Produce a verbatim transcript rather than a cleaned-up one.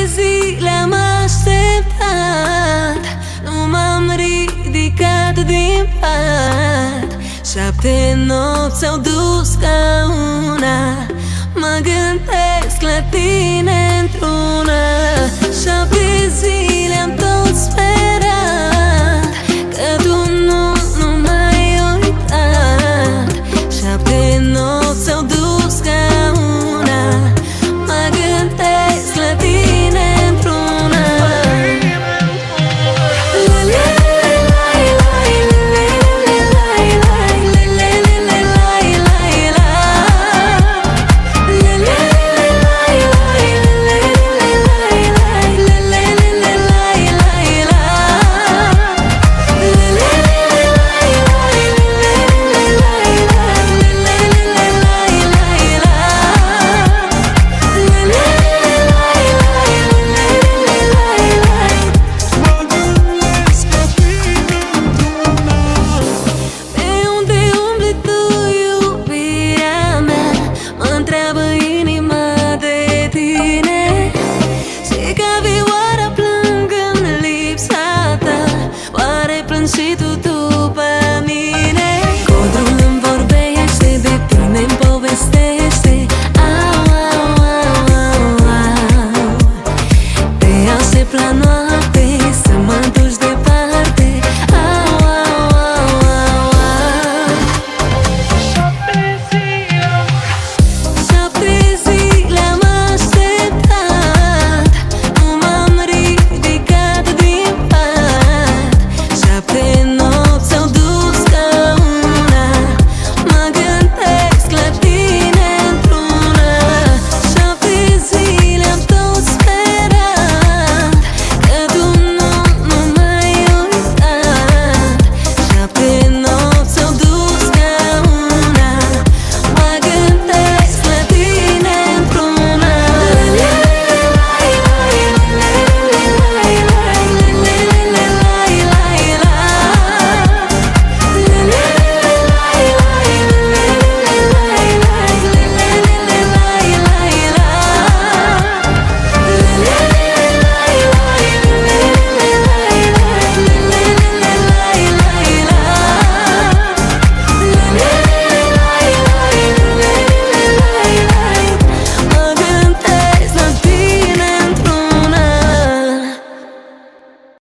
zile am așteptat, nu m-am ridicat din pat. Șapte nopți s-au dus ca una, mă gândesc la tine într-una. Șapte zile am tot sperat că tu nu, nu m-ai uitat. Șapte nopți s-au dus ca una, mă gândesc la tine într-una. Și tu, tu